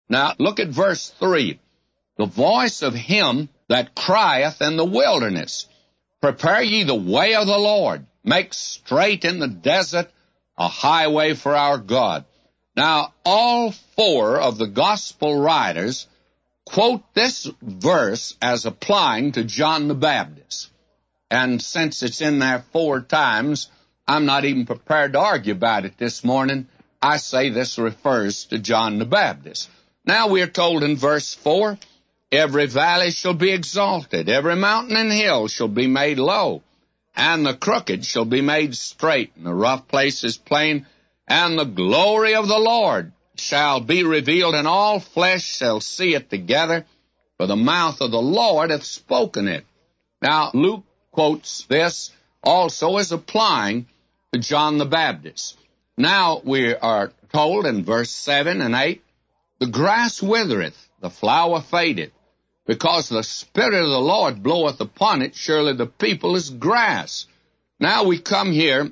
Now, look at verse 3. The voice of him that crieth in the wilderness, prepare ye the way of the Lord, make straight in the desert a highway for our God. Now, all four of the gospel writers quote this verse as applying to John the Baptist. And since it's in there 4 times, I'm not even prepared to argue about it this morning. I say this refers to John the Baptist. Now we are told in verse 4, every valley shall be exalted, every mountain and hill shall be made low, and the crooked shall be made straight, and the rough places plain, and the glory of the Lord shall be revealed, and all flesh shall see it together, for the mouth of the Lord hath spoken it. Now, Luke quotes this also as applying to John the Baptist. Now, we are told in verse 7 and 8, the grass withereth, the flower fadeth, because the Spirit of the Lord bloweth upon it, surely the people is grass. Now we come here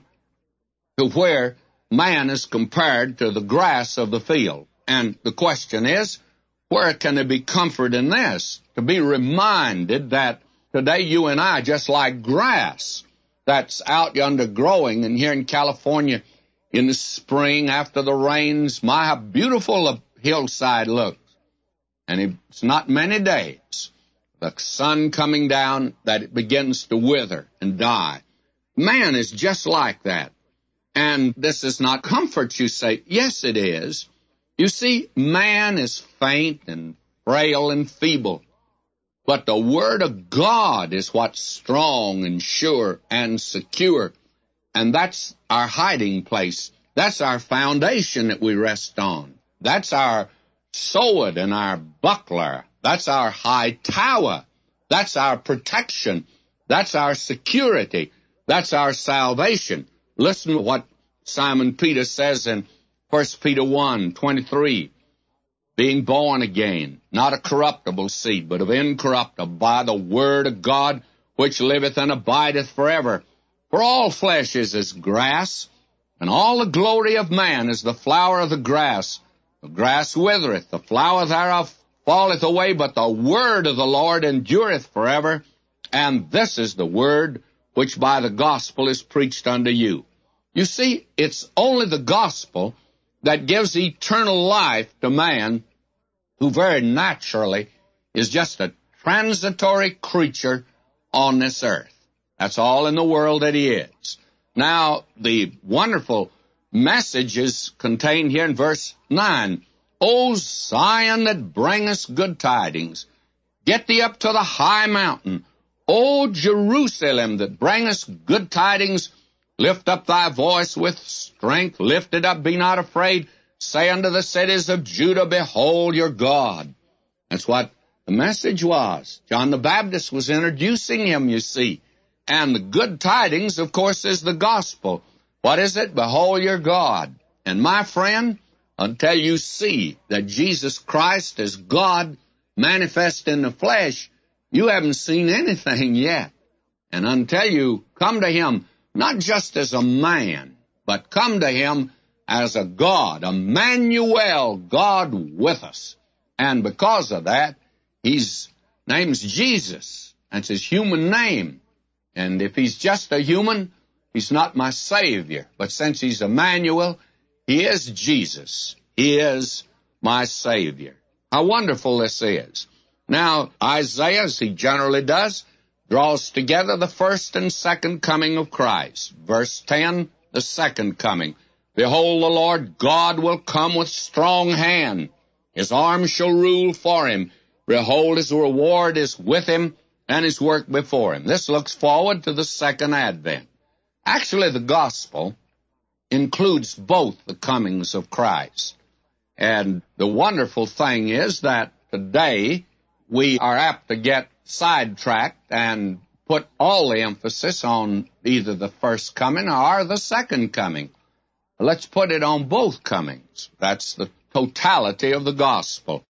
to where man is compared to the grass of the field. And the question is, where can there be comfort in this? To be reminded that today you and I, just like grass that's out yonder growing, and here in California in the spring after the rains, my, how beautiful a hillside looks. And it's not many days, the sun coming down, that it begins to wither and die. Man is just like that. And this is not comfort, you say. Yes, it is. You see, man is faint and frail and feeble. But the Word of God is what's strong and sure and secure. And that's our hiding place. That's our foundation that we rest on. That's our sword and our buckler. That's our high tower. That's our protection. That's our security. That's our salvation. Listen to what Simon Peter says in 1 Peter 1:23. Being born again, not of corruptible seed, but of incorruptible, by the word of God, which liveth and abideth forever. For all flesh is as grass, and all the glory of man is the flower of the grass. The grass withereth, the flower thereof falleth away, but the word of the Lord endureth forever. And this is the word which by the gospel is preached unto you. You see, it's only the gospel that gives eternal life to man, who very naturally is just a transitory creature on this earth. That's all in the world that he is. Now, the wonderful message is contained here in verse 9. O Zion that bringest good tidings, get thee up to the high mountain. O Jerusalem that bringest good tidings, lift up thy voice with strength, lift it up, be not afraid. Say unto the cities of Judah, behold your God. That's what the message was. John the Baptist was introducing him, you see. And the good tidings, of course, is the gospel. What is it? Behold your God. And my friend, until you see that Jesus Christ is God manifest in the flesh, you haven't seen anything yet. And until you come to him, not just as a man, but come to him as a God, Emmanuel, God with us. And because of that, his name's Jesus. That's his human name. And if he's just a human, he's not my Savior. But since he's Emmanuel, he is Jesus. He is my Savior. How wonderful this is. Now, Isaiah, as he generally does, draws together the first and second coming of Christ. Verse 10, the second coming. Behold, the Lord God will come with strong hand. His arm shall rule for him. Behold, his reward is with him, and his work before him. This looks forward to the second advent. Actually, the gospel includes both the comings of Christ. And the wonderful thing is that today we are apt to get sidetracked and put all the emphasis on either the first coming or the second coming. Let's put it on both comings. That's the totality of the gospel.